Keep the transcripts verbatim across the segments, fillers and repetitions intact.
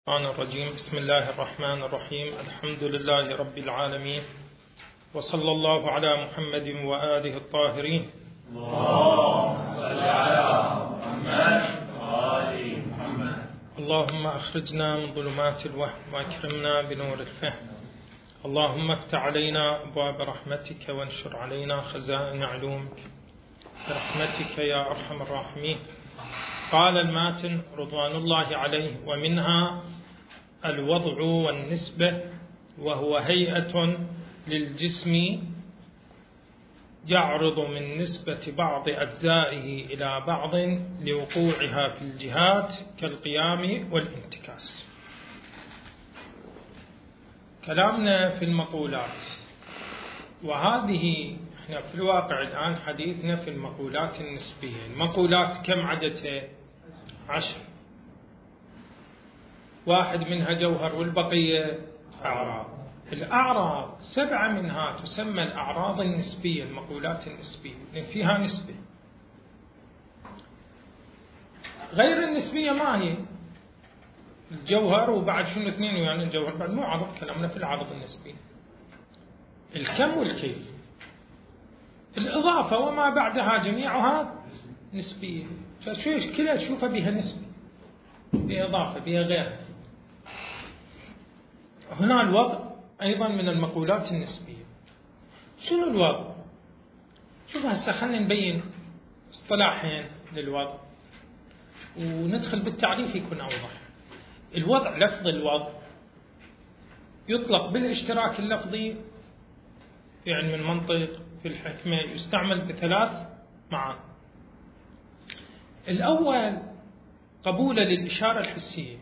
الشيطان الرجيم. بسم الله الرحمن الرحيم. الحمد لله رب العالمين، وصلى الله على محمد وآله الطاهرين. اللهم صل على محمد وآل محمد. اللهم أخرجنا من ظلمات الوهم وأكرمنا بنور الفهم. اللهم افتح علينا أبواب رحمتك وانشر علينا خزائن علومك برحمتك يا أرحم الراحمين. قال الماتن رضوان الله عليه: ومنها الوضع والنسبة، وهو هيئة للجسم يعرض من نسبة بعض أجزائه إلى بعض لوقوعها في الجهات كالقيام والانتكاس. كلامنا في المقولات، وهذه احنا في الواقع الآن حديثنا في المقولات النسبية. المقولات كم عددها؟ عشر. واحد منها جوهر والبقية أعراض. الأعراض سبعة منها تسمى الأعراض النسبية، المقولات النسبية، لأن فيها نسبة. غير النسبية ما هي؟ الجوهر وبعد شنو اثنين، يعني الجوهر بعد مو عرض، كلامنا في العرض النسبي. الكم والكيف. الإضافة وما بعدها جميعها نسبية، فشو كلها تشوفها بها نسبة، بها إضافة، بها غيرها. هنا الوضع أيضا من المقولات النسبية. شنو الوضع؟ شوف هسه خلينا نبين اصطلاحين للوضع وندخل بالتعريف يكون أوضح. الوضع، لفظ الوضع يطلق بالاشتراك اللفظي في علم المنطق، في الحكمة، يستعمل بثلاث معاني. الأول قبوله للإشارة الحسية.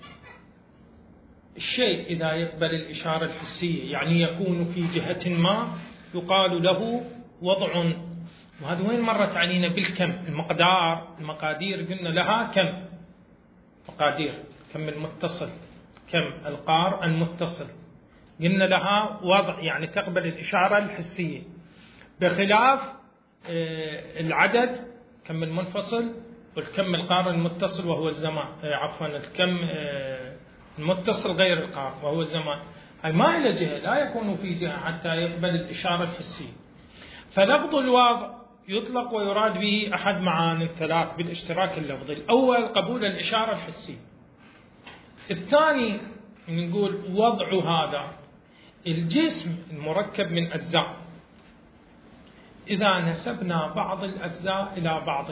الشيء إذا يقبل الإشارة الحسية يعني يكون في جهة ما يقال له وضع. وهذا وين مرت علينا بالكم، المقدار، المقادير قلنا لها كم مقادير، كم المتصل، كم القار المتصل، قلنا لها وضع يعني تقبل الإشارة الحسية، بخلاف العدد كم المنفصل والكم القار المتصل وهو الزمان، عفوا الكم المتصل غير القار وهو الزمان. هاي ما إلى جهة، لا يكون في جهة حتى يقبل الإشارة الحسية. فلفظ الوضع يطلق ويراد به أحد معاني الثلاث بالاشتراك اللفظي. الأول قبول الإشارة الحسية. الثاني نقول وضع هذا الجسم المركب من أجزاء، إذا نسبنا بعض الأجزاء إلى بعض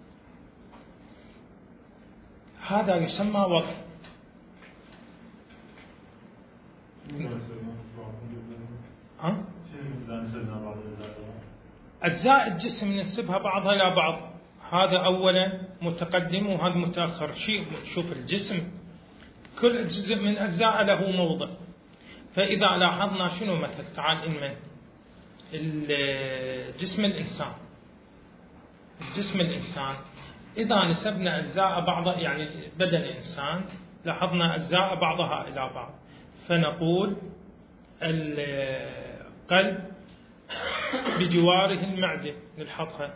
هذا يسمى وضع. ها؟ أجزاء الجسم ننسبها بعضها إلى بعض، هذا أولا متقدم وهذا متأخر. شيء شوف الجسم كل جزء من أجزاء له موضع. فإذا لاحظنا شنو مثل، تعال إنمن الجسم الإنسان، الجسم الإنسان إذا نسبنا أجزاء بعضها، يعني بدن الإنسان لاحظنا أجزاء بعضها إلى بعض، فنقول القلب بجواره المعدة نلحظها،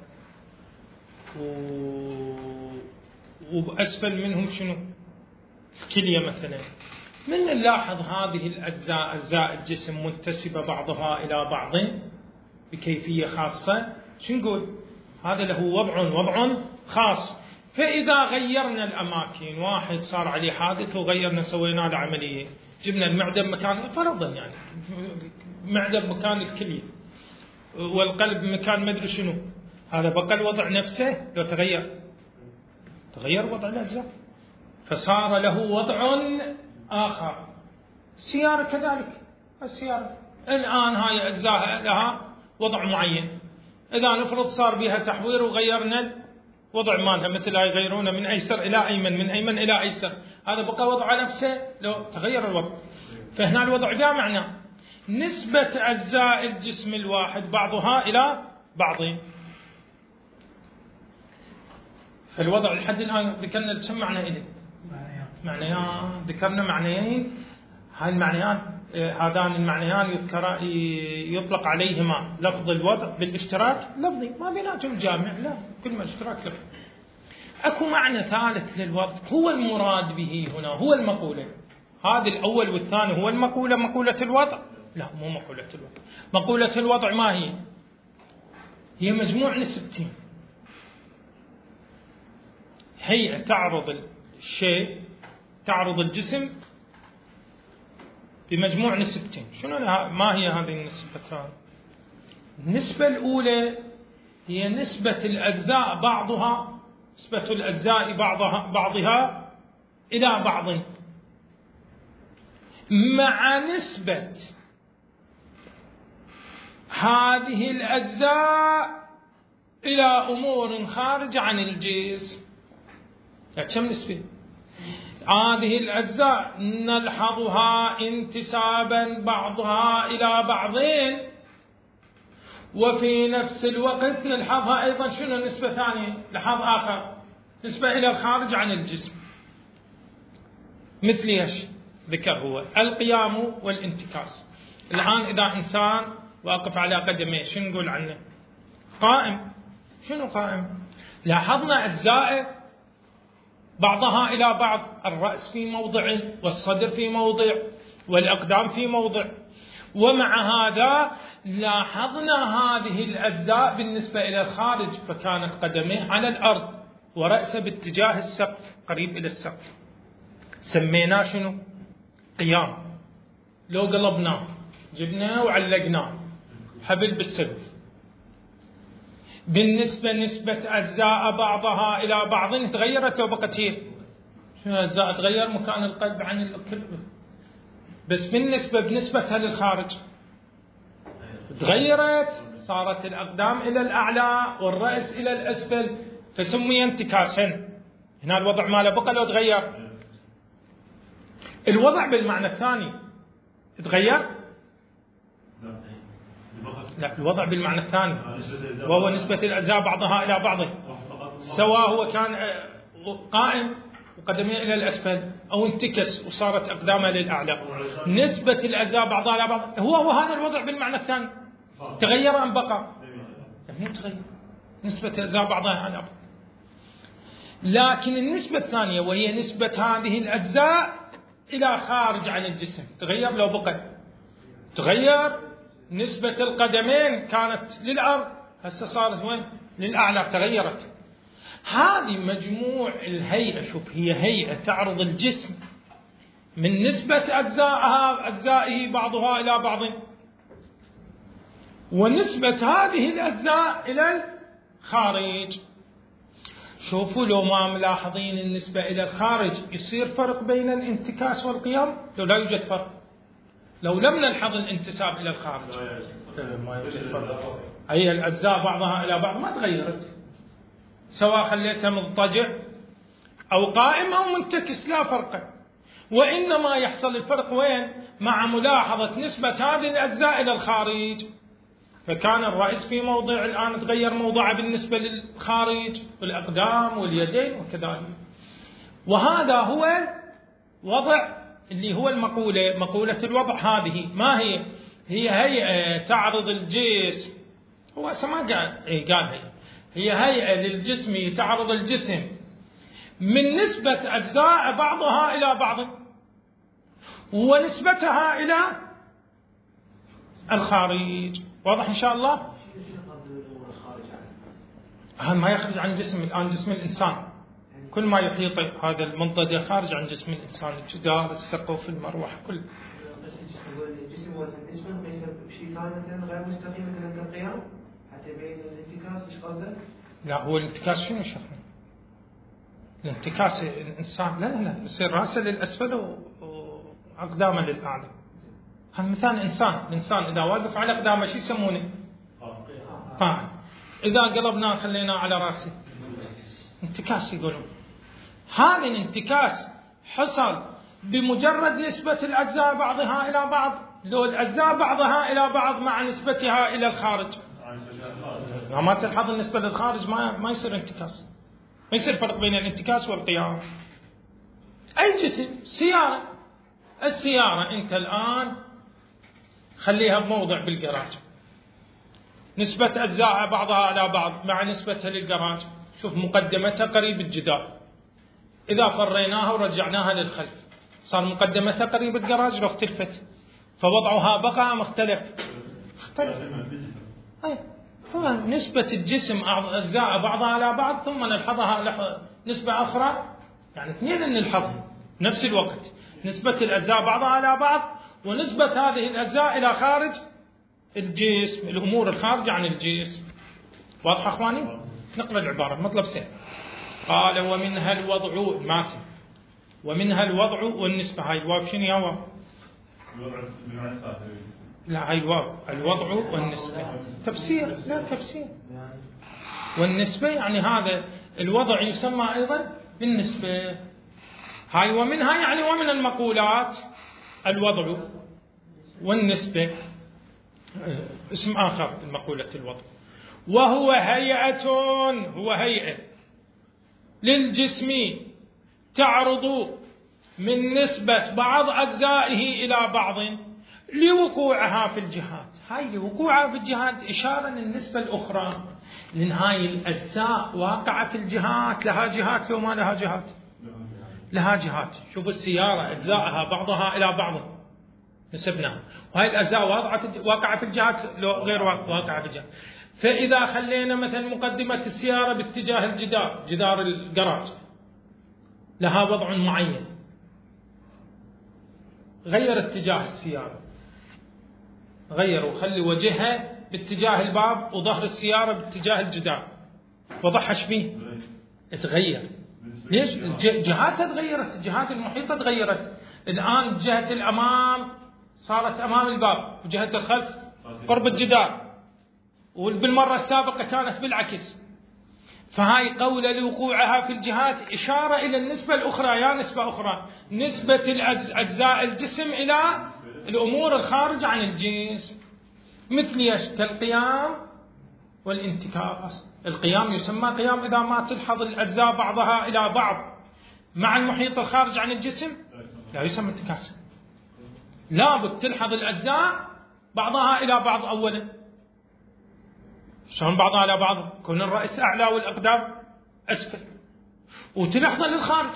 وبأسفل منهم شنو الكلية مثلا. من نلاحظ هذه الأجزاء، أجزاء الجسم منتسبة بعضها إلى بعض بكيفية خاصة، شو نقول؟ هذا له وضع وضع خاص. فإذا غيرنا الأماكن، واحد صار عليه حادث وغيرنا سوينا له عملية، جبنا المعدة مكان، فرضا يعني معدة مكان الكلية والقلب مكان مدري شنو، هذا بقى الوضع نفسه لو تغير تغير وضع الأجزاء، فصار له وضع آخر. السيارة كذلك، السيارة الآن هاي أجزاء لها وضع معين، إذا نفرض صار بها تحوير وغيرنا وضع مالها، مثل هاي يغيرونه من أيسر إلى أيمن، من أيمن إلى أيسر، هذا بقى وضع نفسه لو تغير الوضع. فهنا الوضع ذا معنى نسبة أجزاء الجسم الواحد بعضها إلى بعض. فالوضع لحد الآن ذكرنا كم معنى إليه؟ معنيان، ذكرنا معنيين. هاي المعنيان، هذان المعنيان يذكر يطلق عليهما لفظ الوضع بالاشتراك لفظي، ما بيناتهم جامع، لا، كل ما اشتراك لفظي. اكو معنى ثالث للوضع هو المراد به هنا، هو المقولة، هذا الأول والثاني هو المقولة مقولة الوضع؟ لا، مو مقولة الوضع. مقولة الوضع ما هي؟ هي مجموع نسبتين، هيئة تعرض الشيء، تعرض الجسم بمجموع نسبتين. شنو ما هي هذه النسبتان؟ النسبة الأولى هي نسبة الأجزاء بعضها نسبة الأجزاء بعضها بعضها إلى بعض مع نسبة هذه الأجزاء إلى أمور خارجة عن الجسم. يعني كم نسبة؟ هذه الأجزاء نلحظها انتسابا بعضها إلى بعضين، وفي نفس الوقت نلحظها أيضا شنو نسبة ثانية، لحظ آخر، نسبة إلى الخارج عن الجسم. مثل ايش ذكر هو؟ القيام والانتكاس. الآن إذا إنسان واقف على قدميه شنو نقول عنه؟ قائم. شنو قائم؟ لاحظنا أجزائه بعضها إلى بعض، الرأس في موضعه والصدر في موضع والأقدام في موضع، ومع هذا لاحظنا هذه الأجزاء بالنسبة إلى الخارج، فكانت قدميه على الأرض ورأسه باتجاه السقف قريب إلى السقف. سميناه شنو؟ قيام. لو قلبناه جبناه وعلقناه حبل بالسقف، بالنسبة نسبة أجزاء بعضها إلى بعض تغيرت لو بقت هي. شنو أجزاء تغير؟ مكان القلب عن الكلب، بس بالنسبة بنسبتها للخارج تغيرت، صارت الأقدام إلى الأعلى والرأس إلى الأسفل، فسمي انتكاسا. هنا الوضع ماله بقى لو تغير. الوضع بالمعنى الثاني تغير؟ لا، الوضع بالمعنى الثاني وهو نسبة الأجزاء بعضها إلى بعض، سواء هو كان قائم وقدميه إلى الأسفل أو انتكس وصارت أقدامه للأعلى، نسبة الأجزاء بعضها إلى بعض هو هو هذا الوضع بالمعنى الثاني. تغير أم بقى؟ مو تغير، نسبة الأجزاء بعضها إلى بعض. لكن النسبة الثانية وهي نسبة هذه الأجزاء إلى خارج عن الجسم تغير لو بقى. تغير نسبة القدمين كانت للأرض، هسه صارت وين؟ للأعلى، تغيرت. هذه مجموع الهيئة. شوف، هي هيئة تعرض الجسم من نسبة أجزائها أجزائه بعضها إلى بعض، ونسبة هذه الأجزاء إلى الخارج. شوفوا لو ما ملاحظين النسبة إلى الخارج يصير فرق بين الانتكاس والقيام؟ لو لا يوجد فرق. لو لم نلحظ الانتساب إلى الخارج ما يوجد فرق. أي الأجزاء بعضها إلى بعض ما تغيرت، سواء خليتها مضطجع أو قائم أو منتكس لا فرق، وإنما يحصل الفرق وين؟ مع ملاحظة نسبة هذه الأجزاء إلى الخارج. فكان الرأس في موضع، الآن تغير موضعه بالنسبة للخارج، والأقدام واليدين وكذلك. وهذا هو وضع اللي هو المقولة مقولة الوضع. هذه ما هي؟ هي هيئة تعرض الجسم، هو ما قال إيه قال هي هي هيئة للجسم تعرض الجسم من نسبة أجزاء بعضها إلى بعض ونسبتها إلى الخارج. واضح إن شاء الله؟ هذا ما يخرج عن الجسم. الآن جسم الإنسان كل ما يحيط هذا المنطقة خارج عن جسم الإنسان، الجدار، السقف، المروحة، كل. بس الجسم والجسم ما يصير بشيء ثاني مثلا غير مستقيم مثلا كالقيام حتى يبين الانتكاس. ايش قصدك؟ لا، هو الانتكاس شنو شيخنا؟ الانتكاس الإنسان لا لا لا يصير رأسه للأسفل وأقدامه للأعلى. هذا مثال إنسان. الإنسان إذا واقف على أقدامه شو يسمونه؟ قاعد. إذا قلبناه خليناه على رأسه انتكاس يقولون. هذا الانتكاس حصل بمجرد نسبة الأجزاء بعضها إلى بعض، لو الأجزاء بعضها إلى بعض مع نسبتها إلى الخارج. ما تلحظ النسبة للخارج ما ما يصير انتكاس، ما يصير فرق بين الانتكاس والقيام. أي جسم، سيارة، السيارة أنت الآن خليها بموضع بالجراج، نسبة أجزاء بعضها إلى بعض مع نسبتها للجراج. شوف مقدمتها قريب الجدار، إذا فريناها ورجعناها للخلف صار مقدمتها قريب الجراج لو اختلفت، فوضعها بقى مختلف اختلف. هو نسبة الجسم أجزاء بعضها على بعض ثم نلحظها نسبة أخرى، يعني اثنين نلحظها نفس الوقت، نسبة الأجزاء بعضها على بعض ونسبة هذه الأجزاء إلى خارج الجسم، الأمور الخارجة عن الجسم. واضح أخواني؟ نقرأ العبارة مطلب سهل. قال ومنها الوضع مات ومنها الوضع والنسبة. هاي الواو شنو يا واو؟ لا هاي الواو الوضع والنسبة تفسير، لا تفسير. والنسبة يعني هذا الوضع يسمى أيضا بالنسبة. هاي ومنها يعني ومن المقولات الوضع والنسبة اسم آخر المقولة الوضع. وهو هيئة، هو هيئة للجسم تعرض من نسبة بعض أجزائه إلى بعض لوقوعها في الجهات. هاي لوقوعها في الجهات إشارة للنسبة الأخرى، لأن هاي الأجزاء واقعة في الجهات. لها جهات لو ما لها جهات؟ لها جهات. شوفوا السيارة أجزائها بعضها إلى بعض نسبناها، وهاي الأجزاء واقعة في الجهات لو غير واقعة في الجهات. فإذا خلينا مثلا مقدمة السيارة باتجاه الجدار، جدار الجراج لها وضع معين، غير اتجاه السيارة، غير وخلي وجهها باتجاه الباب وظهر السيارة باتجاه الجدار، وضعها شبيه تغير. ليش؟ جهاتها تغيرت، الجهات المحيطة تغيرت. الآن جهة الأمام صارت أمام الباب، وجهة الخلف قرب الجدار، وبالمرة السابقة كانت بالعكس. فهاي قولة لوقوعها في الجهات إشارة إلى النسبة الأخرى. يا نسبة أخرى، نسبة أجزاء الجسم إلى الأمور الخارجة عن الجسم، مثل يش كالقيام والانتكاس. القيام يسمى قيام إذا ما تلحظ الأجزاء بعضها إلى بعض مع المحيط الخارج عن الجسم، لا يسمى انتكاس. لابد تلحظ الأجزاء بعضها إلى بعض أولا. شلون بعضها إلى بعض؟ كون الرأس أعلى والأقدام أسفل، وتلحظ للخارج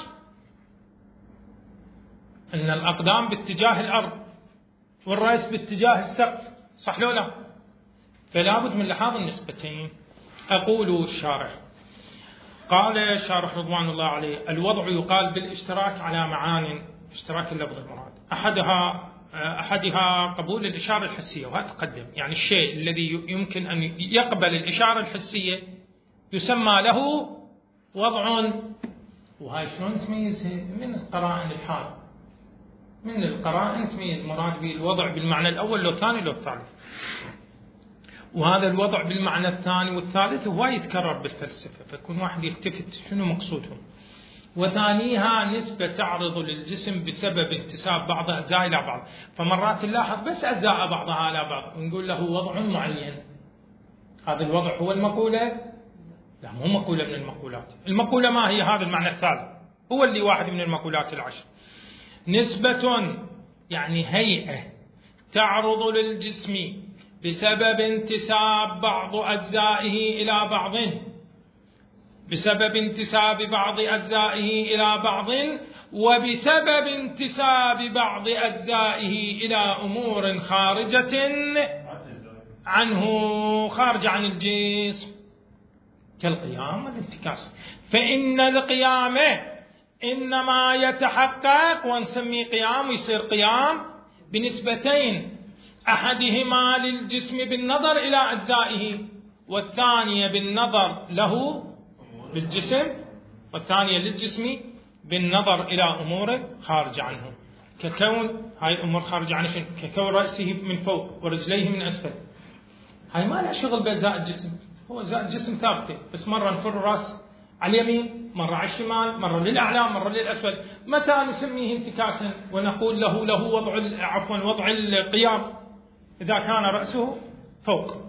أن الأقدام باتجاه الأرض والرأس باتجاه السقف، صح لو لا؟ فلا بد من لحاظ النسبتين. أقول الشارح، قال الشارح رضوان الله عليه: الوضع يقال بالاشتراك على معان، اشتراك اللفظ المراد، أحدها أحدها قبول الإشارة الحسية، وهذا تقدم، يعني الشيء الذي يمكن أن يقبل الإشارة الحسية يسمى له وضع. وهاي شلون تميز؟ من القرائن الحال، من القرائن تميز مراد به الوضع بالمعنى الأول لو الثاني لو الثالث. وهذا الوضع بالمعنى الثاني والثالث هو يتكرر بالفلسفة، فيكون واحد يلتفت شنو مقصودهم. وثانيها نسبة تعرض للجسم بسبب انتساب بعض أجزاء إلى بعض، فمرات نلاحظ بس أجزاء بعضها على بعض ونقول له وضع معين. هذا الوضع هو المقولة؟ لا، مو مقولة من المقولات. المقولة ما هي؟ هذا المعنى الثالث هو اللي واحد من المقولات العشر. نسبة يعني هيئة تعرض للجسم بسبب انتساب بعض أجزائه إلى بعض، بسبب انتساب بعض أجزائه إلى بعض، وبسبب انتساب بعض أجزائه إلى أمور خارجة عنه، خارج عن الجسم، كالقيام والانتكاس. فإن القيام إنما يتحقق ونسميه قيام، يصير قيام بنسبتين، أحدهما للجسم بالنظر إلى أجزائه، والثانية بالنظر له بالجسم، والثانية للجسم بالنظر إلى أمور خارج عنه، ككون هاي أمور خارج عنه ككون رأسه من فوق ورجليه من أسفل. هاي ما لها شغل بأجزاء الجسم، هو أجزاء الجسم ثابتة، بس مرة نفر الرأس على اليمين، مرة على الشمال، مرة للأعلى، مرة للأسفل. متى نسميه انتكاسا ونقول له له وضع عفوا وضع القيام؟ إذا كان رأسه فوق.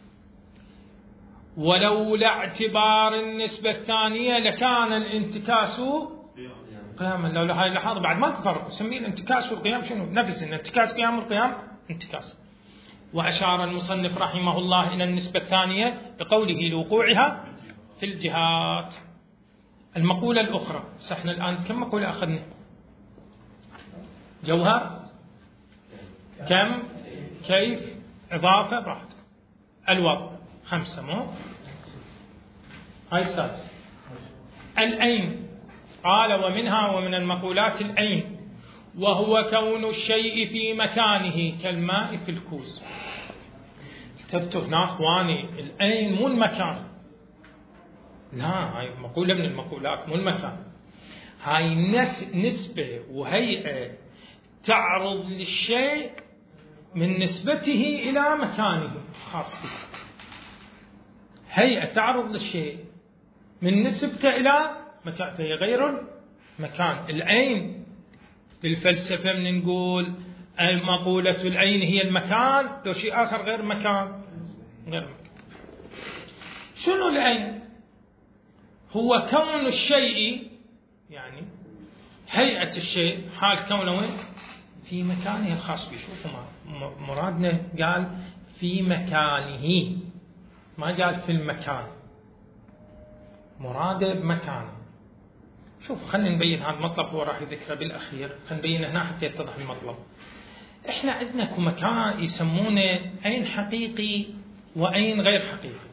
ولولا اعتبار النسبة الثانية لكان الانتكاس قياما. لو هاي اللحظة بعد ما تفرق، نسميه الانتكاس والقيام شنو؟ نفس الانتكاس قيام والقيام انتكاس. وأشار المصنف رحمه الله إلى النسبة الثانية بقوله لوقوعها في الجهات. المقولة الأخرى، سحنا الآن كم مقولة أخذنا؟ جوهر، كم، كيف، إضافة، براحتكم. الوضع خمسة، مو هاي السادسة. الأين، قال ومنها ومن المقولات الأين، وهو كون الشيء في مكانه كالماء في الكوز. التفتوا هنا اخواني، الأين مو المكان، لا، هاي مقولة من المقولات، مو المكان. هاي نسبة وهيئة تعرض للشيء من نسبته إلى مكانه خاص به. هيئة تعرض للشيء من نسبته إلى مكان، فهي غير المكان. الأين بالفلسفة من نقول مقولة الأين هي المكان، لو شيء آخر غير مكان، غير مكان. شنو الأين؟ هو كون الشيء، يعني هيئة الشيء، حال كونه وين؟ في مكانه الخاص به. شوفوا مرادنا قال في مكانه، ما قال في المكان، مراده بمكانه. شوف خلينا نبين هذا المطلب، هو راح يذكره بالأخير، خلينا نبين هنا حتى يتضح المطلب. إحنا عندنا مكان يسمونه أين حقيقي وأين غير حقيقي.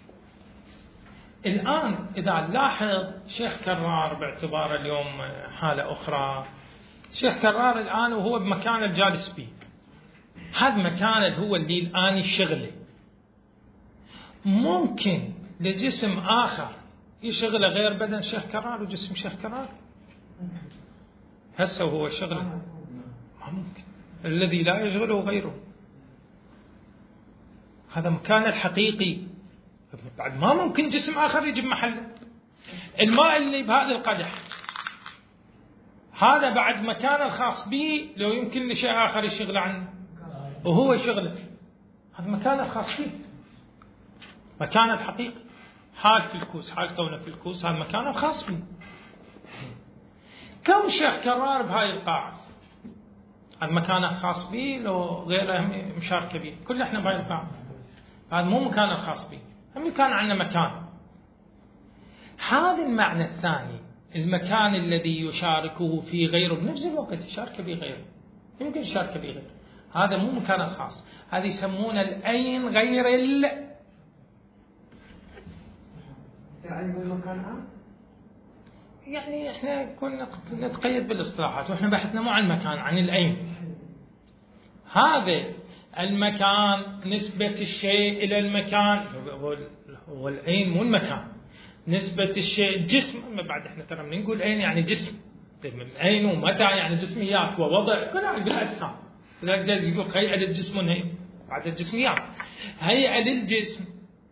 الآن إذا نلاحظ شيخ كرار باعتباره اليوم حالة أخرى، شيخ كرار الآن وهو بمكان الجالس به، هذا مكان هو اللي الآن يشغله. ممكن لجسم آخر يشغله غير بدن شيخ كرار وجسم شيخ كرار؟ هسه وهو شغله ما ممكن، الذي لا يشغله غيره. هذا مكان الحقيقي، بعد ما ممكن جسم آخر يجي بمحله. الماء اللي بهذا القدح هذا بعد مكان الخاص به، لو يمكن لشيء آخر يشغل عنه وهو يشغله، هذا مكان الخاص به، مكان الحقيقي. حال في الكوس، حال كونه في الكوس، هذا مكان الخاص به. كم شيخ كرار بهاي القاعة، هذا مكان خاص به، لو غيره مشاركة به، كل احنا بهاي القاعة، هذا مو مكان الخاص به، هم كان عندنا مكان. هذا المعنى الثاني، المكان الذي يشاركه في غيره بنفس الوقت يشارك به غيره، يمكن يشارك به غيره، هذا مو مكان خاص، هذا يسمونه الأين غير ال يعني احنا كنا نتقيد بالاصطلاحات، واحنا بحثنا مو عن المكان، عن الأين. هذا المكان نسبة الشيء إلى المكان، هو الأين مو المكان، نسبة الشيء الجسم. بعد احنا ترى بنقول أين يعني جسم، أين ومتى يعني جسميات ووضع، كلها بالأجسام. لذلك جايز يقول هيئة للجسم هي بعد الجسميات، هيئة للجسم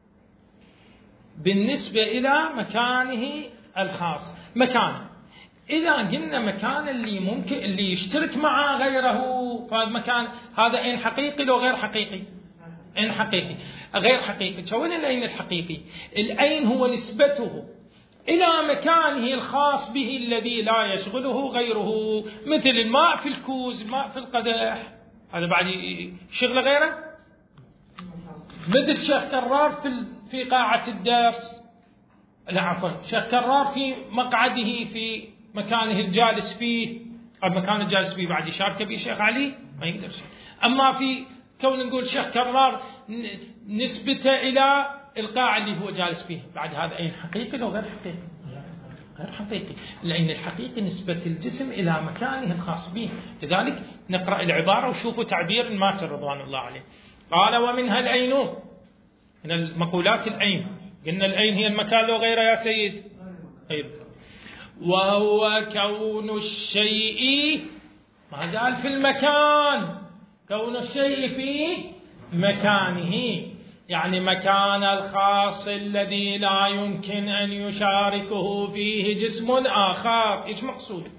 بالنسبة إلى مكانه الخاص. مكان إذا قلنا مكان اللي ممكن اللي يشترك معه غيره، فهذا مكان هذا أين حقيقي لو غير حقيقي؟ أين حقيقي. غير حقيقي، شو الأين الحقيقي؟ الأين هو نسبته إلى مكانه الخاص به الذي لا يشغله غيره، مثل الماء في الكوز، الماء في القدح، هذا بعد يشغل غيره. مثل شيخ كرار في في قاعة الدرس، لا عفوا شيخ كرار في مقعده في مكانه الجالس فيه، المكان الجالس فيه بعد يشارك به شيخ علي ما يقدر شيء. أما في كون نقول شيخ كرار نسبته إلى القاعة اللي هو جالس فيه، بعد هذا أين حقيقي لو غير حقيقي؟ غير حقيقي، لأن الحقيقي نسبة الجسم إلى مكانه الخاص به. لذلك نقرأ العبارة وشوفوا تعبير الماتر رضوان الله عليه. قال ومنها الأين، من المقولات الأين، قلنا الأين هي المكان لو غيره يا سيد. طيب. وهو كون الشيء، ما قال في المكان، كون الشيء في مكانه، يعني مكان الخاص الذي لا يمكن أن يشاركه فيه جسم آخر. إيش مقصود؟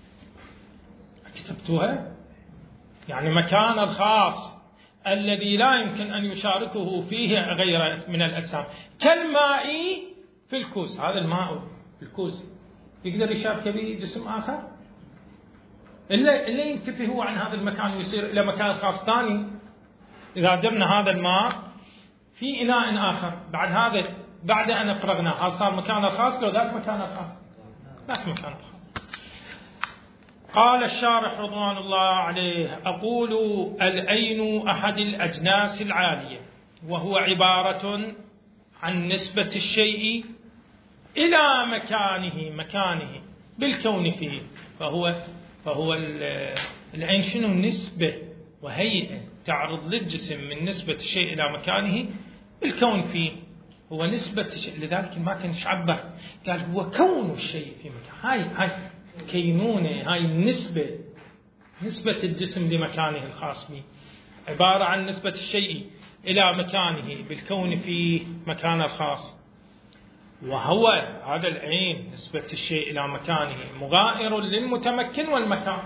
كتبتوها؟ يعني مكان الخاص الذي لا يمكن أن يشاركه فيه غيره من الأجسام، كالماء في الكوز. هذا الماء في الكوز يقدر يشارك به جسم آخر؟ إلا إلا ينتفي هو عن هذا المكان ويصير إلى مكان خاص ثاني. إذا درنا هذا الماء في إناء آخر، بعد هذا بعد أن أفرغنا، هذا صار مكان خاص لو ذاك مكان خاص، ذاك مكان خاص. قال الشارح رضوان الله عليه: أقول العين أحد الأجناس العالية، وهو عبارة عن نسبة الشيء إلى مكانه مكانه بالكون فيه. فهو فهو العين شنو؟ نسبة وهيئة تعرض للجسم من نسبة الشيء إلى مكانه بالكون فيه. هو نسبة الشيء، لذلك الماتن عبر قال هو كون الشيء في مكان. هاي هاي كينونة، هاي النسبة، نسبة الجسم لمكانه الخاص به، عبارة عن نسبة الشيء إلى مكانه بالكون فيه مكانه الخاص. وهو هذا العين نسبة الشيء إلى مكانه مغائر للمتمكن والمكان.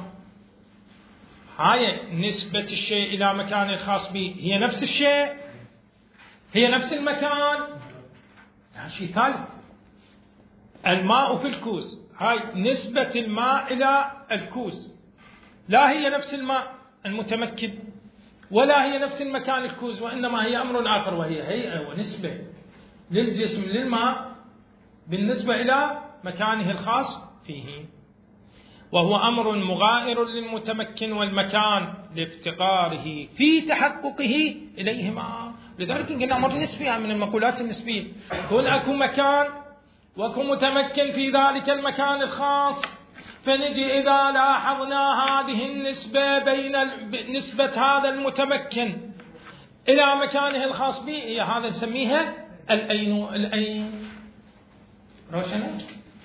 هاي نسبة الشيء إلى مكانه الخاص به هي نفس الشيء، هي نفس المكان، لا شيء ثالث. الماء في الكوز، هاي نسبة الماء إلى الكوز، لا هي نفس الماء المتمكن ولا هي نفس المكان الكوز، وإنما هي أمر آخر، وهي هيئة ونسبة للجسم للماء بالنسبة إلى مكانه الخاص فيه. وهو أمر مغائر للمتمكن والمكان لافتقاره في تحققه إليهما. لذلك قلنا أمر نسبي من المقولات النسبية، كون أكو مكان وأكو متمكن في ذلك المكان الخاص، فنجي إذا لاحظنا هذه النسبة بين نسبة هذا المتمكن إلى مكانه الخاص به، هي هذا نسميها العين. العين روشنة.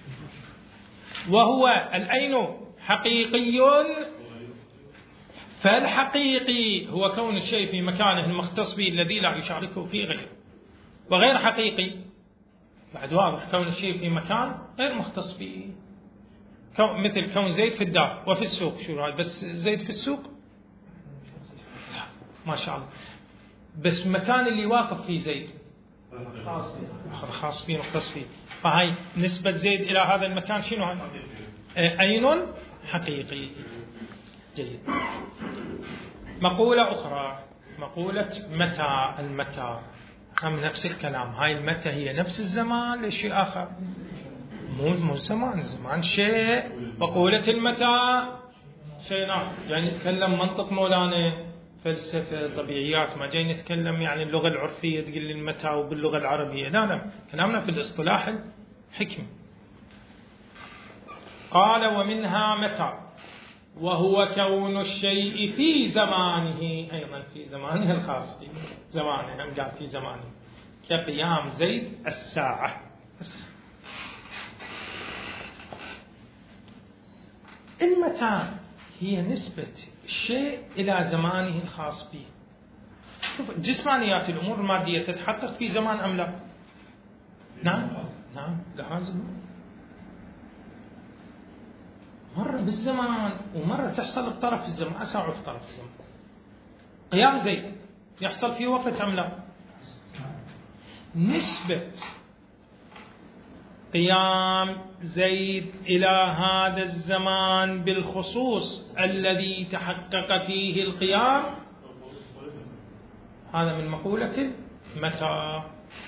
وهو العين حقيقي، فالحقيقي هو كون الشيء في مكانه المختص به الذي لا يشاركه فيه غيره. وغير حقيقي بعد واضح، كون الشيء في مكان غير مختص به، مثل كون زيد في الدار وفي السوق. شو هذا؟ بس زيد في السوق؟ لا ما شاء الله، بس المكان اللي واقف فيه زيد خاص به مختص فيه. فهاي نسبة زيد إلى هذا المكان شنو هاي؟ عين حقيقي. جيد. مقولة أخرى، مقولة متى. المتى هم نفس الكلام، هاي المتى هي نفس الزمان لشيء آخر، مو مو الزمان، الزمان شيء، مقولة المتى شيء آخر. جاي نتكلم منطق مولانا، فلسفة، طبيعيات، ما جاي نتكلم يعني اللغة العرفية تقول لي المتى وباللغة العربية، لا لا، كلامنا في الاصطلاح الحكمي. قال: ومنها متى، وهو كون الشيء في زمانه، أيضا في زمانه الخاص، في زمانه، هم قال في زمانه، كقيام زيد الساعة. المتى هي نسبة الشيء إلى زمانه الخاص به. شوف جسمانيات الأمور المادية تتحقق في زمان أم لا؟ نعم نعم لازم، مرة بالزمان ومرة تحصل بطرف الزمان، أساعد في طرف الزمان. قيام زيد يحصل في وقت أم لا؟ نسبة قيام زيد إلى هذا الزمان بالخصوص الذي تحقق فيه القيام، هذا من مقولة متى.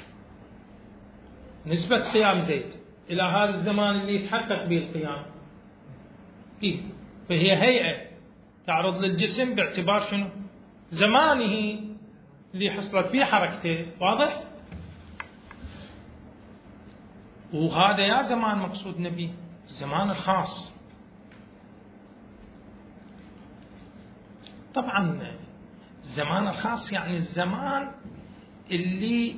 نسبة قيام زيد إلى هذا الزمان اللي يتحقق به القيام، إيه؟ فهي هيئة تعرض للجسم باعتبار شنو؟ زمانه اللي حصلت فيه حركته. واضح؟ وهذا يا زمان مقصود نبي الزمان الخاص. طبعا الزمان الخاص يعني الزمان اللي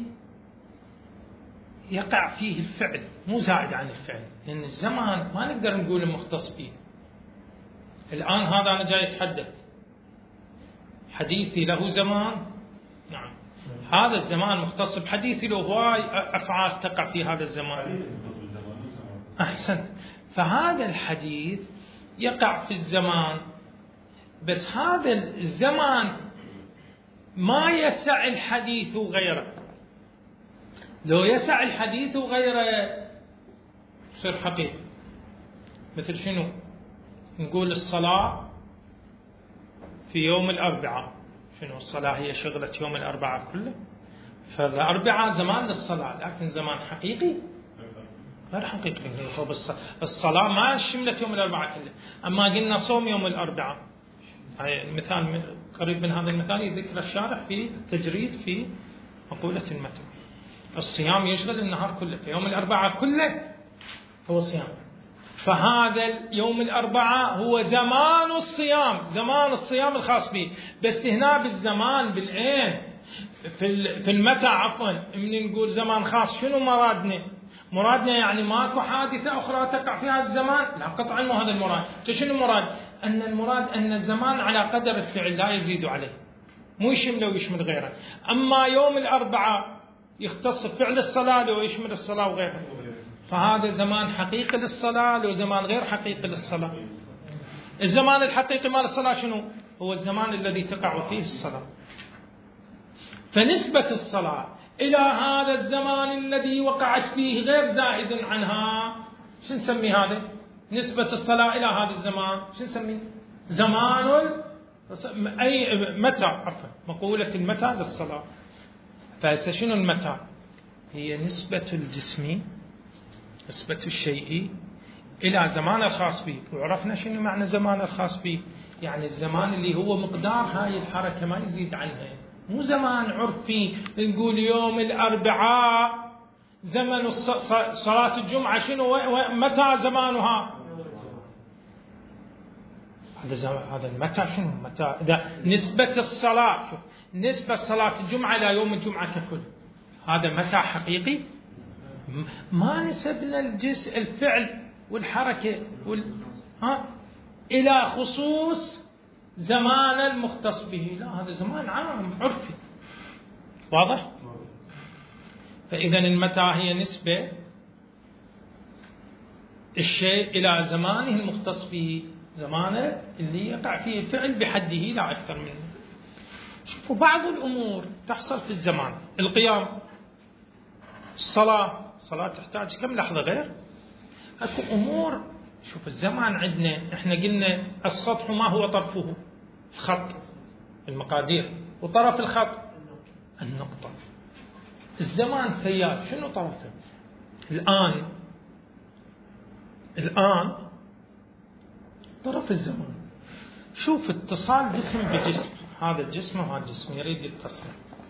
يقع فيه الفعل، مو زائد عن الفعل، لأن الزمان ما نقدر نقول مختص به. الآن هذا أنا جاي أتحدث، حديثي له زمان، نعم، هذا الزمان مختص بحديثي، له هواي أفعال تقع في هذا الزمان. أحسنت. فهذا الحديث يقع في الزمان، بس هذا الزمان ما يسع الحديث غيره. لو يسع الحديث غيره يصير حقيقي. مثل شنو؟ نقول الصلاة في يوم الأربعاء، شنو الصلاة هي شغلة يوم الأربعاء كله، فالأربعاء زمان للصلاة، لكن زمان حقيقي غير حقيقي. الصلاة ما شملت يوم الأربعاء كله، أما قلنا صوم يوم الأربعاء. مثال قريب من هذا المثال يذكر الشارح في التجريد في مقولة المتن. الصيام يشغل النهار كله، في يوم الأربعاء كله هو صيام. فهذا يوم الأربعاء هو زمان الصيام، زمان الصيام الخاص به. بس هنا بالزمان بالعين في في المتى عفوا من نقول زمان خاص، شنو مرادنا؟ مرادنا يعني ماكو حادثة أخرى تقع في هذا الزمان؟ لا قطعا مو هذا المراد. شنو المراد؟ أن المراد أن الزمان على قدر الفعل لا يزيد عليه، مو يشمله ويشمل غيره. أما يوم الأربعاء يختص فعل الصلاة لو يشمل الصلاة وغيرها، فهذا زمان حقيقي للصلاة لو زمان غير حقيقي للصلاة. الزمان الحقيقي مال الصلاة شنو؟ هو الزمان الذي تقع فيه الصلاة. فنسبة الصلاة إلى هذا الزمان الذي وقعت فيه غير زائد عنها، شو نسمي هذا؟ نسبة الصلاة إلى هذا الزمان شو نسميه؟ زمان أي متى، عفوا مقولة المتى للصلاة. فهسه شنو المتى؟ هي نسبة الجسم، نسبة الشيء إلى زمان الخاص به. وعرفنا شنو معنى زمان الخاص به، يعني الزمان اللي هو مقدار هاي الحركة ما يزيد عنها، مو زمان عرفي نقول يوم الأربعاء زمن صلاة الجمعة شنو متى زمانها؟ هذا هذا المتى شنو؟ متى إذا نسبة الصلاة، شوف نسبة صلاة الجمعة إلى يوم الجمعة ككل، هذا متى حقيقي؟ ما نسبنا الجزء الفعل والحركة وال... ها إلى خصوص زمان المختص به، لا هذا زمان عام عرفي. واضح؟ فإذا المتى هي نسبة الشيء إلى زمانه المختص به، زمانه اللي يقع فيه الفعل بحده لا أكثر منه. شوفوا بعض الأمور تحصل في الزمان، القيام، الصلاة، الصلاة تحتاج كم لحظة غير؟ أكو أمور، شوف الزمان عندنا احنا قلنا السطح ما هو طرفه؟ الخط، المقادير، وطرف الخط النقطة. الزمان سيار شنو طرفه؟ الآن، الآن طرف الزمان. شوف اتصال جسم بجسم، هذا الجسم وهذا الجسم يريد يتصل،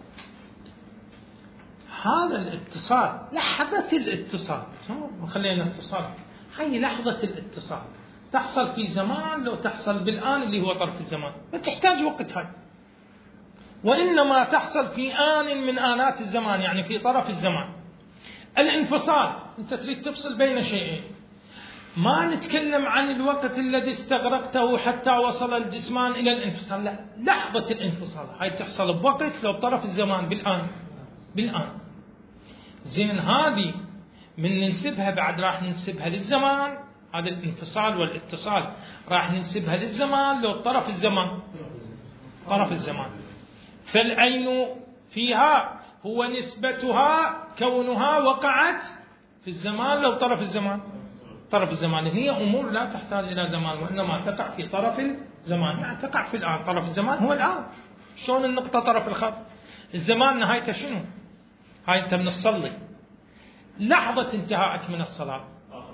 هذا الاتصال لحظة الاتصال، خلينا اتصال، هاي لحظة الاتصال تحصل في زمان لو تحصل بالآن اللي هو طرف الزمان، ما تحتاج وقت هاي، وإنما تحصل في آن من آنات الزمان، يعني في طرف الزمان. الانفصال أنت تريد تفصل بين شيئين، ما نتكلم عن الوقت الذي استغرقته حتى وصل الجسمان إلى الانفصال، لا، لحظة الانفصال هاي تحصل بوقت لو بطرف الزمان بالآن، بالآن. زين هذه من ننسبها بعد راح ننسبها للزمان، هذا الانفصال والاتصال راح ننسبها للزمان لو طرف الزمان، طرف الزمان. فالعين فيها هو نسبتها كونها وقعت في الزمان لو طرف الزمان، طرف الزمان. هي أمور لا تحتاج إلى زمان وإنما تقع في طرف الزمان، يعني تقع في الآن. طرف الزمان هو الآن. شلون النقطة طرف الخط؟ الزمان نهايته شنو؟ هاي أنت من الصلي، لحظة انتهائك من الصلاة،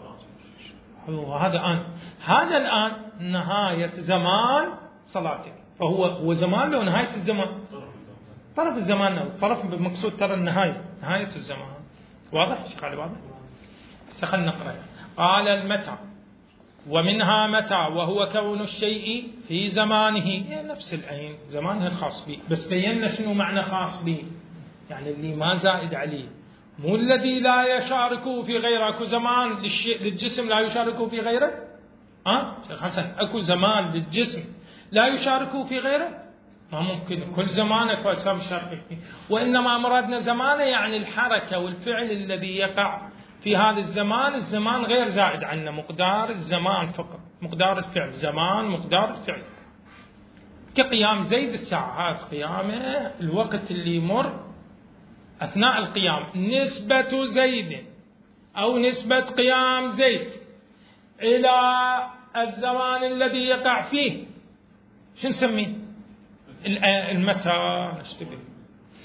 هذا الآن، هذا الآن نهاية زمان صلاتك، فهو هو زمان لو نهاية الزمان، طرف الزمان، طرف بمقصود ترى النهاية، نهاية الزمان. واضح؟ شيخ علي واضح؟ خلينا نقرأ. قال المتى ومنها متى وهو كون الشيء في زمانه، نفس العين زمانه الخاص به، بس بينا شنو معنى خاص به، يعني اللي ما زائد عليه، مو الذي لا يشاركه في غيره. اكو زمان للجسم لا يشاركه في غيره؟ ها شيخ حسن، اكو زمان للجسم لا يشاركه في غيره؟ ما ممكن، كل زمان اكو اجسام يشارك فيه، وانما مرادنا زمانه يعني الحركه والفعل الذي يقع في هذا الزمان، الزمان غير زائد عنه، مقدار الزمان فقط، مقدار الفعل، زمان مقدار الفعل. كقيام زيد الساعة، هذا قيامه الوقت اللي يمر أثناء القيام، نسبة زيد أو نسبة قيام زيد إلى الزمان الذي يقع فيه شو نسميه؟ المتى، نشتبه.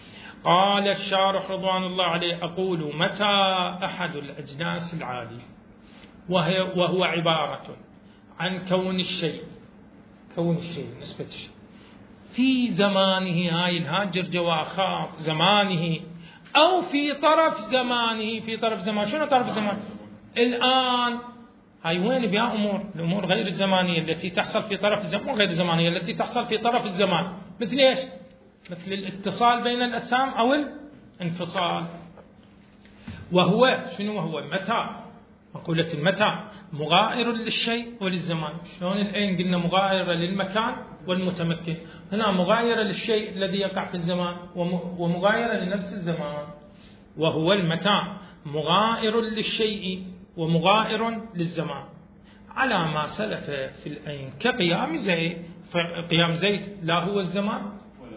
قال الشارح رضوان الله عليه: أقول متى أحد الأجناس العالي وهي وهو عبارة عن كون الشيء كون الشيء نسبة الشيء في زمانه، هاي الهاجر جواخات زمانه، أو في طرف زمانه. في طرف زمان، شنو طرف زمان؟ الآن. هاي وين بها أمور؟ الأمور غير الزمانية التي تحصل في طرف الزمان، غير الزمانية التي تحصل في طرف الزمان. مثل إيش؟ مثل الاتصال بين الأجسام أو الانفصال. وهو شنو هو؟ متى. مقولة المتى مغاير للشيء وللزمان. شلون الآن قلنا مغايرة للمكان والمتمكن، هنا مغايرة للشيء الذي يقع في الزمان ومغايرة لنفس الزمان. وهو المتى مغاير للشيء ومغاير للزمان على ما سلف في الأين كقيام زيد. قيام زيد لا هو الزمان،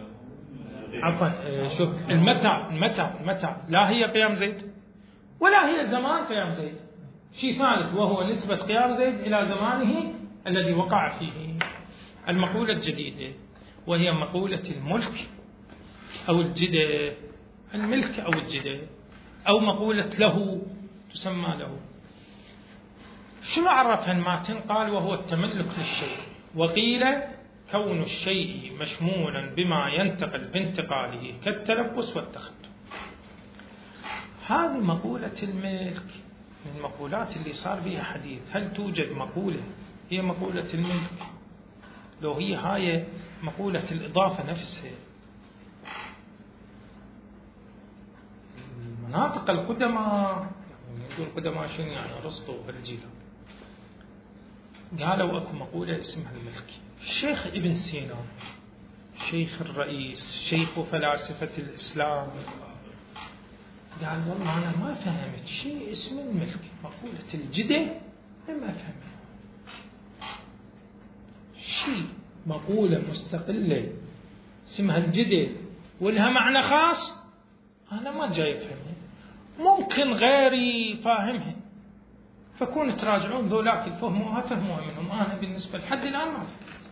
عفوا شوف المتى المتى المتى لا هي قيام زيد ولا هي زمان قيام زيد، شيء ثالث وهو نسبة قيام زيد إلى زمانه الذي وقع فيه. المقولة الجديدة وهي مقولة الملك أو الجدة، الملك أو الجدة، أو مقولة له، تسمى له. شنو عرفها الماتن؟ قال: وهو التملك للشيء، وقيل كون الشيء مشمولا بما ينتقل بانتقاله كالتلبس والتخطب. هذه مقولة الملك من المقولات اللي صار بها حديث. هل توجد مقولة هي مقولة الملك؟ لو هي هاي مقولة الإضافة نفسها، المناطق القدماء، يقول القدماء شنو يعني؟ أرسطو والجيلان قالوا أكو مقولة اسمها الملك. الشيخ ابن سينا، شيخ الرئيس، شيخ فلاسفة الإسلام، قال: والله أنا ما فهمت شيء اسم الملك. مقولة الجدة ما فهمت شيء، مقولة مستقلة اسمها الجدة ولها معنى خاص، أنا ما جاي أفهمها، ممكن غيري فاهمها، فكون تراجعون ذولاك الفهموها فهموها منهم. أنا بالنسبة لحد الآن ما فهمت.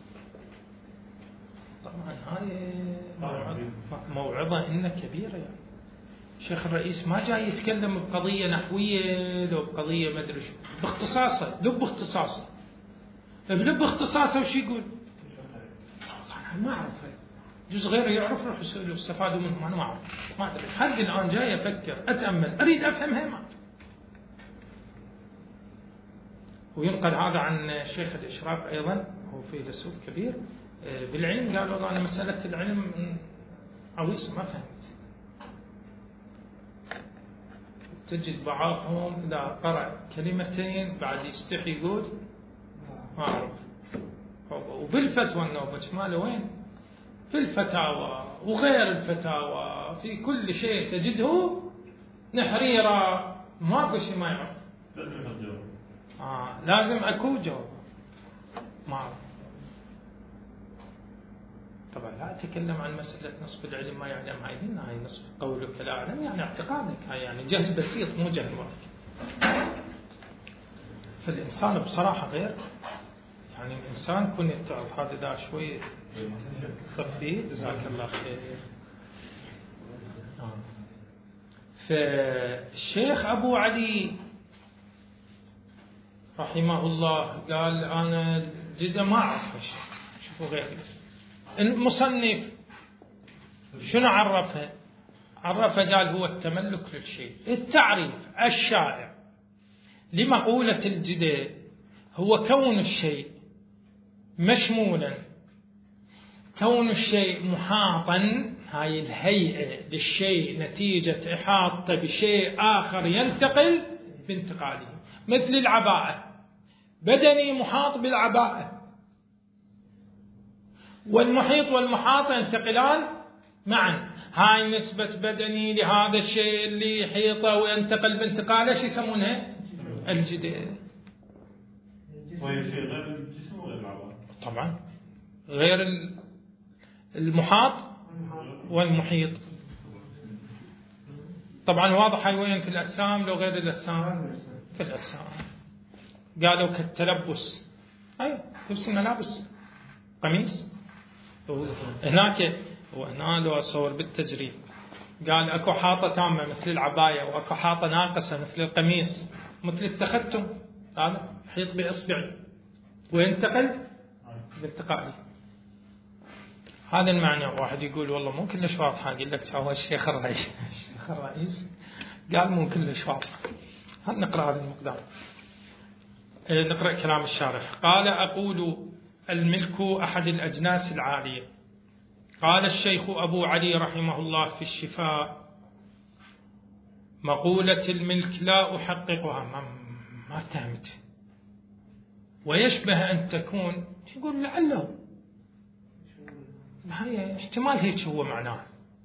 طبعا هاي موعظة, موعظة إنها كبيرة. يعني شيخ الرئيس ما جاي يتكلم بقضية نحوية لو بقضية ما أدري شو، باختصاصه، لب اختصاصه، بلب اختصاصه وش يقول؟ أنا ما أعرف، جزء غيره يعرف، روح يسألوا استفادوا منهم، أنا ما أعرف، ما أدري. حد الآن جاي أفكر أتأمل أريد أفهمها ما أدري. وينقل هذا عن شيخ الإشراق أيضا، هو فيلسوف كبير بالعلم، قال: والله أنا مسألة العلم عويصة ما فهمت. تجد بعضهم إذا قرأ كلمتين بعد يستحي يقول ما أعرف. وبالفتوى النوبة ماله وين؟ في الفتاوى وغير الفتاوى، في كل شيء تجده نحريرة، ماكو شيء ما يعرف. آه لازم أكو جواب ما أعرف. طبعا لا أتكلم عن مسألة نصف العلم ما يعلم، هاي هاي نصف قولك لا أعلم يعني اعتقادك، هاي يعني جهل بسيط مو جهل واضح. فالإنسان بصراحة غير، يعني الإنسان كن يتعب هذا دا شوي خفيه، جزاك الله خير. آه. فالشيخ أبو علي رحمه الله قال: أنا جدا ما أعرف هالشيء. شوفوا غيري. المصنف شنو عرفها؟ عرفها قال: هو التملك للشيء. التعريف الشائع لمقولة الجدة هو كون الشيء مشمولا، كون الشيء محاطا، هاي الهيئة للشيء نتيجة إحاطة بشيء آخر ينتقل بانتقاله. مثل العباءة، بدني محاط بالعباءة، والمحيط والمحاط ينتقلان معا. هاي نسبة بدني لهذا الشيء اللي يحيطه وينتقل بانتقاله شو يسمونها؟ الجدة. وهي شيء غير الجسم وغير العباءة طبعا، غير المحاط والمحيط. طبعا واضح هاي وين في الأجسام لو غير الأجسام؟ في الأجسام. قالوا كالتلبس، أي لبس ملابس قميص هناك، وهنا لو أصور بالتجريد قال أكو حاطة تامة مثل العباية وأكو حاطة ناقصة مثل القميص، مثل التختم، هذا حيط بإصبعي وينتقل بانتقالي. هذا المعنى. واحد يقول والله مو كلش واضحة، أقول لك هو الشيخ الرئيس الشيخ الرئيس قال مو كلش واضحة. هل نقرأ هذا المقدار؟ نقرأ كلام الشارح. قال أقول الملك أحد الأجناس العالية. قال الشيخ أبو علي رحمه الله في الشفاء: مقولة الملك لا أحققها، ما, ما فهمت، ويشبه أن تكون، يقول لعله هي احتمال هيك هو معناه،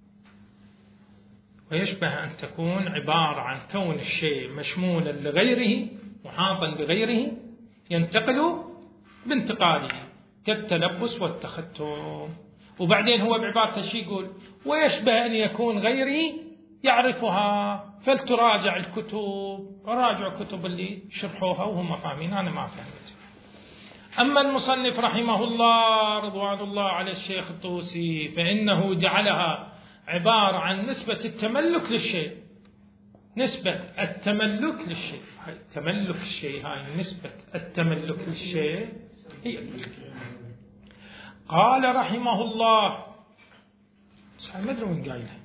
ويشبه أن تكون عبارة عن كون الشيء مشمولا لغيره محاطا بغيره ينتقل بانتقاله كالتلبس والتختم. وبعدين هو بعبارته شي يقول: ويشبه أن يكون غيري يعرفها فلتراجع الكتب، راجع كتب اللي شرحوها وهم فاهمين، أنا ما فهمت. أما المصنف رحمه الله رضوان الله على الشيخ الطوسي فإنه جعلها عبارة عن نسبة التملك للشيء، نسبة التملك للشيء، هاي تملك الشيء، هاي نسبة التملك للشيء هي الملك. قال رحمه الله، ما أدري وين قايله: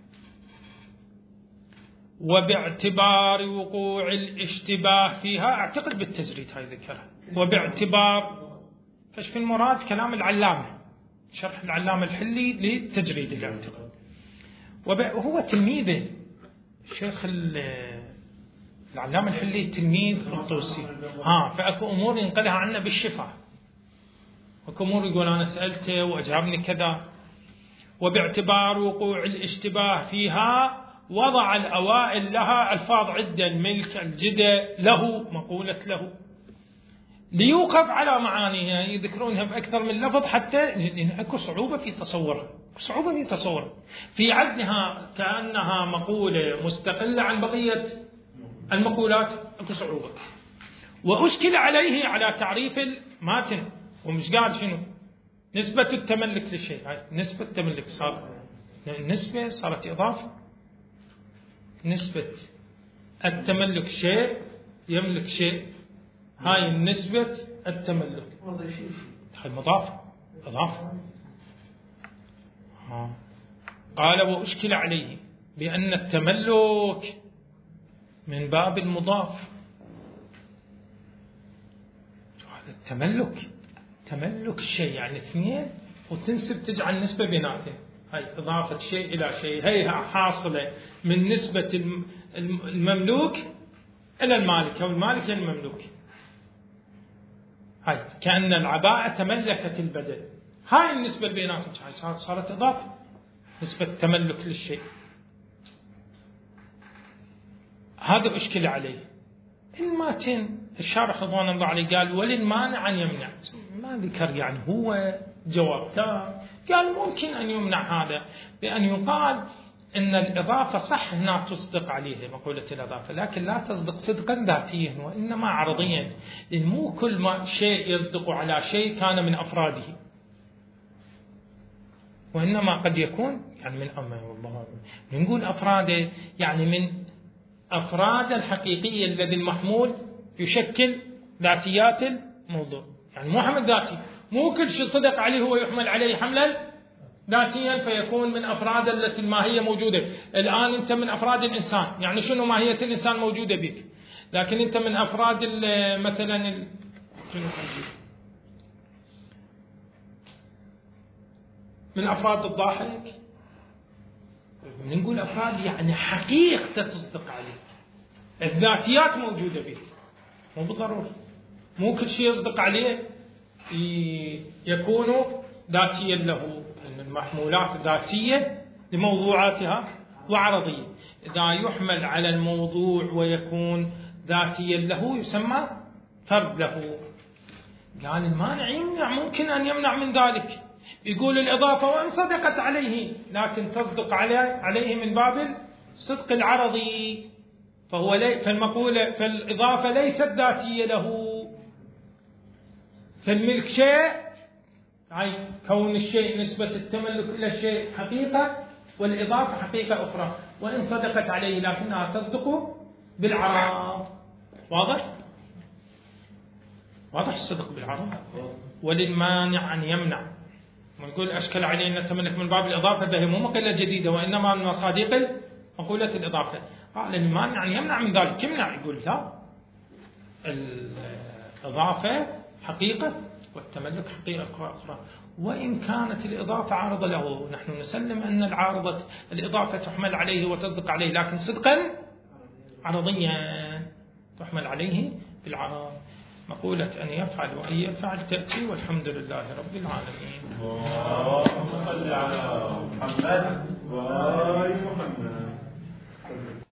وباعتبار وقوع الاشتباه فيها، أعتقد بالتجريد هاي ذكرها، وباعتبار ايش في المراد؟ كلام العلامة، شرح العلامة الحلي للتجريد اللي أعتقد، وهو تلميذه الشيخ العلامة الحلي تلميذ الطوسي. ها فأكو أمور ينقلها عنه بالشفاء، أكو أمور يقول أنا سألته وأجابني كذا. وباعتبار وقوع الاشتباه فيها وضع الأوائل لها ألفاظ عدة: الملك، الجدة، له، مقولة له، ليوقف على معانيها، يذكرونها بأكثر من لفظ حتى أكو صعوبة في تصورها، صعوبة في تصورها، في عزلها كأنها مقولة مستقلة عن بقية المقولات، أكو صعوبة. وأشكل عليه على تعريف الماتن، ومش قال شنو نسبة التملك للشيء، هاي نسبة التملك صار النسبة صارت إضافة، نسبة التملك شيء يملك شيء، هاي نسبة التملك، هاي مضافة إضافة. ها. قال: وأشكل عليه بأن التملك من باب المضاف. هذا التملك تملك الشيء يعني اثنين وتنسب تجعل نسبة بيناتهم، هاي إضافة شيء إلى شيء، هي حاصلة من نسبة المملوك إلى المالك أو المالك إلى المملوك. هاي كأن العباءة تملكت البدن، هاي النسبة بيناتهم صارت إضافة، نسبة تملك للشيء. هذا أشكل عليه. الماتن الشارح رضوان الله عليه قال: وللمانع أن يمنع، ما ذكر يعني هو جوابته، قال ممكن أن يمنع هذا بأن يقال إن الإضافة صح أنها تصدق عليه مقولة الإضافة، لكن لا تصدق صدقا ذاتيا وإنما عرضيا، لأن مو كل ما شيء يصدق على شيء كان من أفراده، وإنما قد يكون يعني من أمه والله نقول أفراده يعني من أفراد الحقيقية الذي المحمول يشكل ذاتيات الموضوع، يعني مو حمل ذاتي، مو كل شيء صدق عليه هو يحمل عليه حملا ذاتيا فيكون من أفراد التي الماهية موجودة. الآن أنت من أفراد الإنسان، يعني شنو ماهية الإنسان موجودة بك، لكن أنت من أفراد مثلا من أفراد الضاحك، نقول أفراد يعني حقيقة تصدق عليك، الذاتيات موجودة بك، مو بالضرورة مو كل شيء يصدق عليه يكون ذاتيا له، أن المحمولات ذاتية لموضوعاتها وعرضية، إذا يحمل على الموضوع ويكون ذاتيا له يسمى فرد له. قال المانع يمنع، ممكن أن يمنع من ذلك، يقول الإضافة وإن صدقت عليه لكن تصدق عليه من باب الصدق العرضي، فهو لي فالمقولة فالإضافة ليست ذاتية له، فالملك شيء، أي كون الشيء نسبة التملك إلى الشيء حقيقة، والإضافة حقيقة أخرى، وإن صدقت عليه لكنها تصدق بالعرض. واضح؟ واضح الصدق بالعرض. وللمانع أن يمنع، ونقول أشكل عليه أن تملك من باب الإضافة، فهي مو مقلة جديدة وإنما من مصادق مقولة الإضافة. قال المانع أن يمنع من ذلك. يمنع، يقول لا، الإضافة حقيقة والتملك حقيقة أخرى، وإن كانت الإضافة عارضة له. نحن نسلم أن العارضة الإضافة تحمل عليه وتصدق عليه، لكن صدقا عرضيا تحمل عليه بالعرض. مقولة أن يفعل وأن يفعل تأتي، والحمد لله رب العالمين. اللهم صل على محمد وآل محمد.